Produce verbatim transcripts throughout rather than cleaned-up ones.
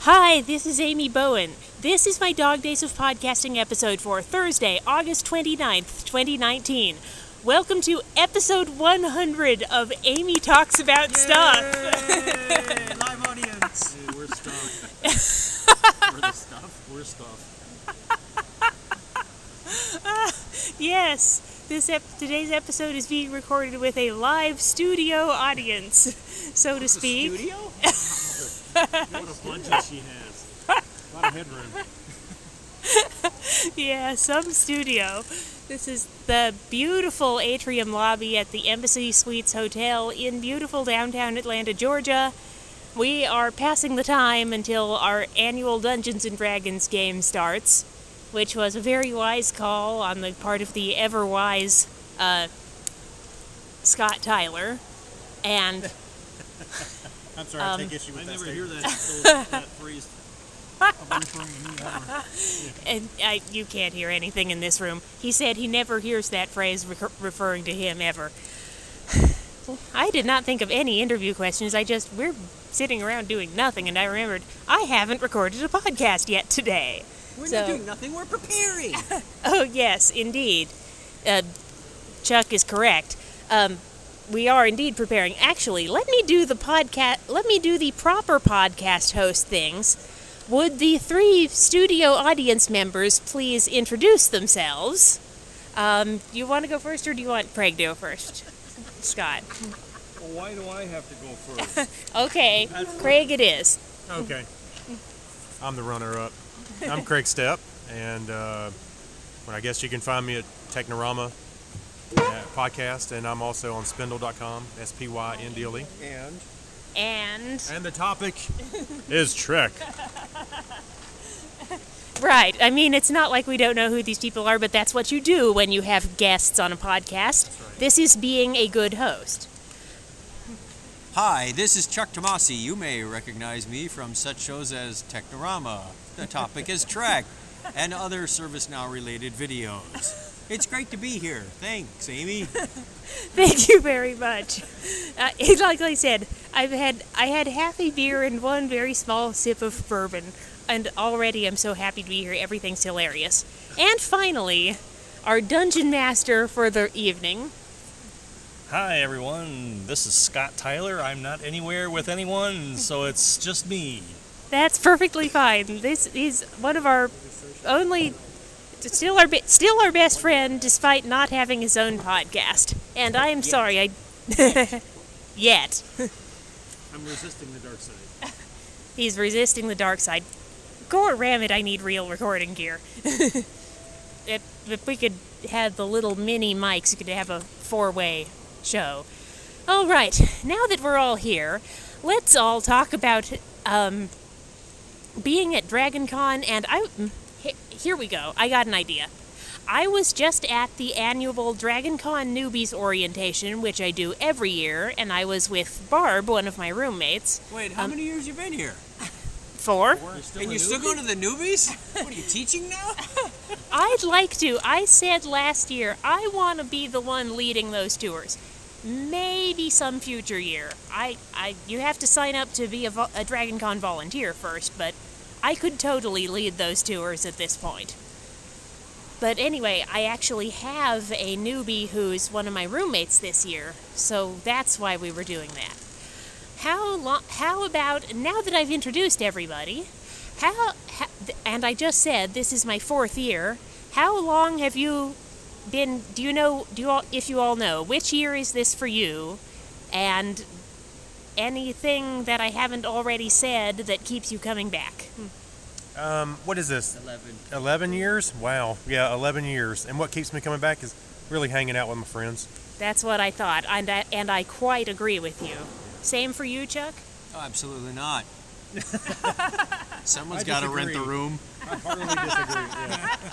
Hi, this is Amy Bowen. This is my Dog Days of Podcasting episode for Thursday, August twenty-ninth, twenty nineteen. Welcome to episode one hundred of Amy Talks About Yay! Stuff. Live audience. Hey, we're stuff. We're the stuff. We're stuff. uh, yes, this ep- today's episode is being recorded with a live studio audience, so to speak. A studio? What a budget she has. A lot of headroom. Yeah, some studio. This is the beautiful atrium lobby at the Embassy Suites Hotel in beautiful downtown Atlanta, Georgia. We are passing the time until our annual Dungeons and Dragons game starts, which was a very wise call on the part of the ever-wise uh, Scott Tyler. And I'm sorry, Um, I take issue with I that never statement. hear that, those, that phrase. I'm referring to me ever. and I, you can't hear anything in this room. He said he never hears that phrase re- referring to him ever. I did not think of any interview questions. I just, we're sitting around doing nothing, and I remembered I haven't recorded a podcast yet today. We're So- not doing nothing, we're preparing. Oh, yes, indeed. Uh, Chuck is correct. Um, we are indeed preparing. Actually, let me do the podcast, let me do the proper podcast host things. Would the three studio audience members please introduce themselves? Um, do you want to go first, or do you want Craig to go first? Scott. Well, why do I have to go first? Okay, Craig it is. Okay. I'm the runner-up. I'm Craig Stepp, and uh, well, I guess you can find me at Technorama uh, podcast, and I'm also on Spindle dot com, S P Y N D L E. And And, And the topic is Trek. right, I mean, it's not like we don't know who these people are, but that's what you do when you have guests on a podcast. right. This is being a good host. Hi, this is Chuck Tomasi. You may recognize me from such shows as Technorama, The Topic is Trek, and other ServiceNow related videos. It's great to be here. Thanks, Amy. Thank you very much. Uh, it's like I said, I've had I had half a beer and one very small sip of bourbon, and already I'm so happy to be here. Everything's hilarious. And finally, our dungeon master for the evening. Hi everyone, this is Scott Tyler. I'm not anywhere with anyone, so it's just me. That's perfectly fine. This is one of our only, still our be- still our best friend, despite not having his own podcast. And I am sorry, I yet I'm resisting the dark side. he's resisting the dark side. Gore ram it! I need real recording gear. if, if we could have the little mini mics, we could have a four-way show. All right, now that we're all here, let's all talk about um, being at DragonCon. And I, he- here we go. I got an idea. I was just at the annual DragonCon newbies orientation, which I do every year, and I was with Barb, one of my roommates. Wait, how Um, many years you been here? Four. You're still And a you're still newbie? going to the newbies? What, are you teaching now? I'd like to. I said last year I want to be the one leading those tours. Maybe some future year. I, I, you have to sign up to be a, vo- a DragonCon volunteer first, but I could totally lead those tours at this point. But anyway, I actually have a newbie who's one of my roommates this year, so that's why we were doing that. How long? How about now that I've introduced everybody? How, how? And I just said this is my fourth year. How long have you been? Do you know? Do you all? If you all know, which year is this for you? And anything that I haven't already said that keeps you coming back? Um, what is this? Eleven. eleven years? Wow. Yeah, eleven years. And what keeps me coming back is really hanging out with my friends. That's what I thought, and I, and I quite agree with you. Same for you, Chuck? Oh, absolutely not. Someone's I got to rent the disagree. room. I heartily disagree.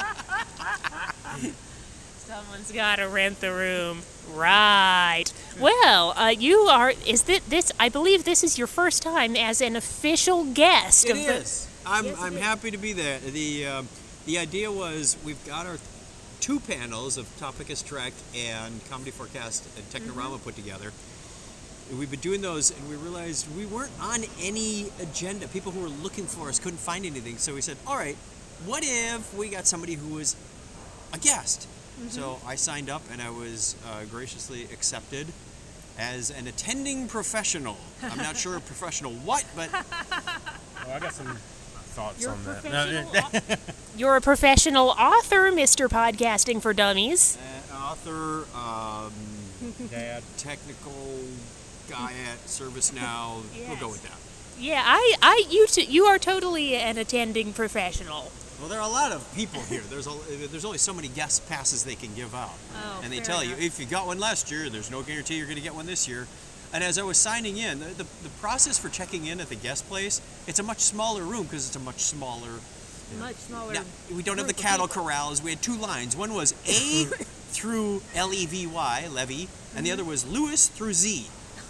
Yeah. Someone's got to rent the room. Right. Well, uh, you are, is this, this, I believe this is your first time as an official guest. It of the, is. I'm, Yes, it I'm is. happy to be there. The, um, the idea was we've got our two panels of Topic is Trek and Comedy Forecast and Technorama put together. we've been doing those, and we realized we weren't on any agenda. People who were looking for us couldn't find anything. So we said, all right, what if we got somebody who was a guest? Mm-hmm. So I signed up, and I was uh, graciously accepted as an attending professional. I'm not sure a professional what, but... Well, I got some thoughts You're a on that. professional au- You're a professional author, Mister Podcasting for Dummies. Uh, author, um, Dad. technical guy at ServiceNow. Yes. We'll go with that. Yeah, I, I, you, t- you are totally an attending professional. Well, there are a lot of people here. There's a, there's only so many guest passes they can give out. Oh, and they fair tell enough. you, if you got one last year, there's no guarantee you're going to get one this year. And as I was signing in, the, the, the process for checking in at the guest place, it's a much smaller room because it's a much smaller... Much smaller. Now, we don't have the group of cattle people. corrals. We had two lines. One was A through L E V Y, Levy, and the other was Lewis through Z.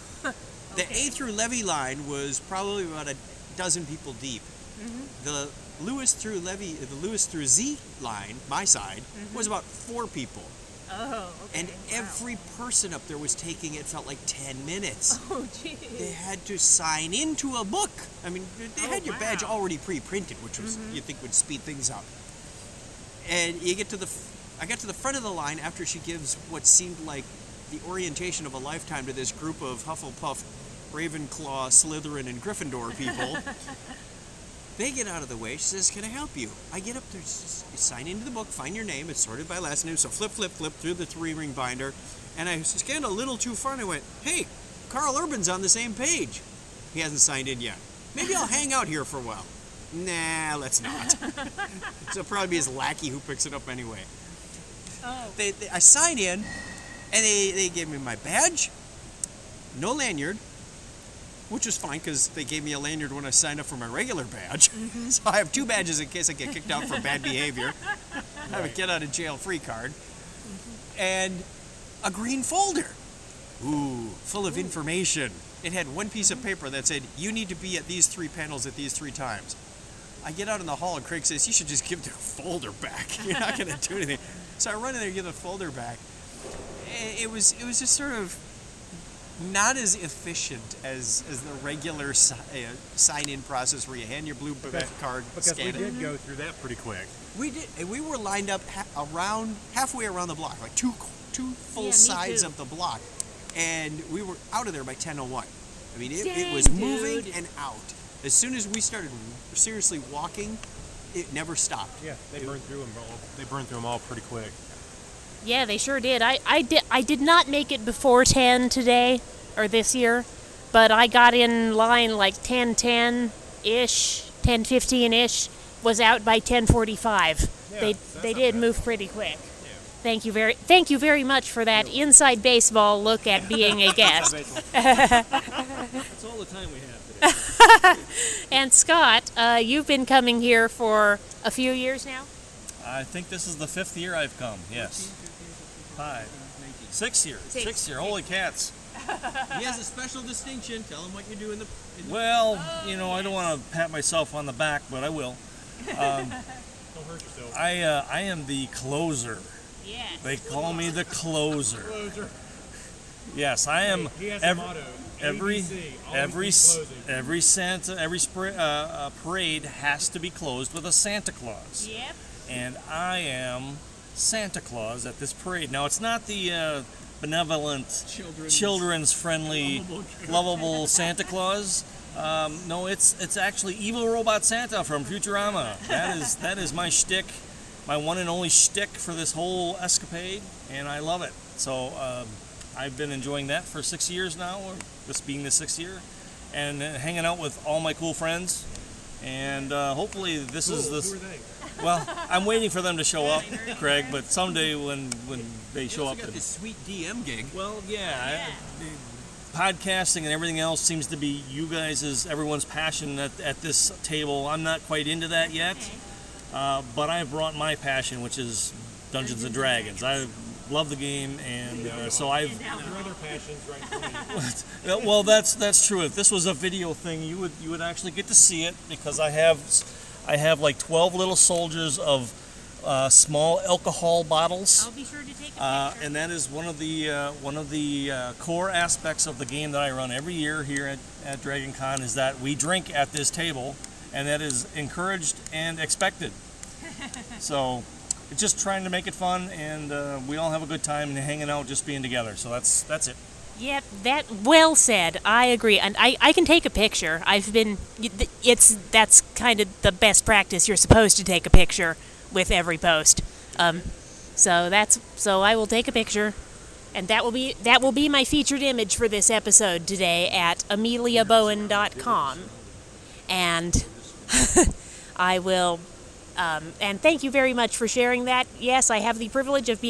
The A through Levy line was probably about a dozen people deep. Mm-hmm. The Lewis through Levy, the Lewis through Z line, my side, mm-hmm. was about four people. Oh, okay. And wow. every person up there was taking, it felt like ten minutes. Oh, geez. They had to sign into a book. I mean, they Oh, had your wow. badge already pre-printed, which was Mm-hmm. you think would speed things up. And you get to the, I got to the front of the line after she gives what seemed like the orientation of a lifetime to this group of Hufflepuff, Ravenclaw, Slytherin, and Gryffindor people. They get out of the way. She says, "Can I help you?" I get up there, she says, you sign into the book, find your name. It's sorted by last name. So flip, flip, flip through the three-ring binder. And I scanned a little too far, and I went, "Hey, Carl Urban's on the same page. He hasn't signed in yet. Maybe I'll hang out here for a while." Nah, let's not. So it'll probably be his lackey who picks it up anyway. Oh. They, they, I sign in, and they, they gave me my badge, no lanyard, which was fine because they gave me a lanyard when I signed up for my regular badge. Mm-hmm. So I have two badges in case I get kicked out for bad behavior. I have a get out of jail free card. Mm-hmm. And a green folder. Ooh, full of information. It had one piece of paper that said, "You need to be at these three panels at these three times." I get out in the hall and Craig says, "You should just give the folder back. You're not going to do anything." So I run in there and give the folder back. It was it was just sort of not as efficient as, as the regular si- uh, sign-in process where you hand your blue Because- card, Because scan we it. did go through that pretty quick. We did. And we were lined up ha- around halfway around the block, like two two full Yeah, me sides too. of the block, and we were out of there by ten oh one. I mean, it, it Dang, was moving dude. and out. As soon as we started seriously walking, it never stopped. Yeah, they burned through them all. They burned through them all pretty quick. Yeah, they sure did. I, I did I did not make it before ten today or this year, but I got in line like ten ten ish, ten fifteen ish. Was out by ten forty-five. Yeah, they that's they not did bad. move pretty quick. Thank you very thank you very much for that inside baseball look at being a guest. That's all the time we have today. And Scott, uh, you've been coming here for a few years now. I think this is the fifth year I've come. Yes. Five. Six year. Six. Six year. Holy cats. He has a special distinction. Tell him what you do in the. In the Well, you know, I don't want to pat myself on the back, but I will. Um, Don't hurt yourself. I uh, I am the closer. Yes. They call me the closer. Yes, I am. He has ev- a motto. Every A B C, always every be s- closing. every Santa every spra- uh, uh, parade has to be closed with a Santa Claus, Yep. and I am Santa Claus at this parade. Now it's not the uh, benevolent, Children's- children's friendly, Lovable- lovable Santa Claus. Um, no, it's it's actually evil robot Santa from Futurama. That is that is my shtick, my one and only shtick for this whole escapade, and I love it. So um, I've been enjoying that for six years now, or this being the sixth year, and uh, hanging out with all my cool friends. And uh, hopefully this is Who this. are they? Well, I'm waiting for them to show up, Craig. But someday when when they show You up, also got and- this sweet D M gig. well, yeah, I, the podcasting and everything else seems to be you guys' everyone's passion at, at this table. I'm not quite into that yet, uh, but I've brought my passion, which is Dungeons and Dragons. I love the game, and uh, so I've. Your other passions right in front of you. Well, that's that's true. If this was a video thing, you would you would actually get to see it because I have I have like twelve little soldiers of uh, small alcohol bottles. I'll be sure to take a picture. Uh, and that is one of the uh, one of the uh, core aspects of the game that I run every year here at, at Dragon Con is that we drink at this table, and that is encouraged and expected. So it's just trying to make it fun, and uh, we all have a good time and hanging out, just being together. So that's that's it. Yep, that well said. I agree, and I, I can take a picture. I've been it's that's kind of the best practice. You're supposed to take a picture with every post. Um, so that's so I will take a picture, and that will be that will be my featured image for this episode today at amelia bowen dot com, and I will. Um, and thank you very much for sharing that. Yes, I have the privilege of being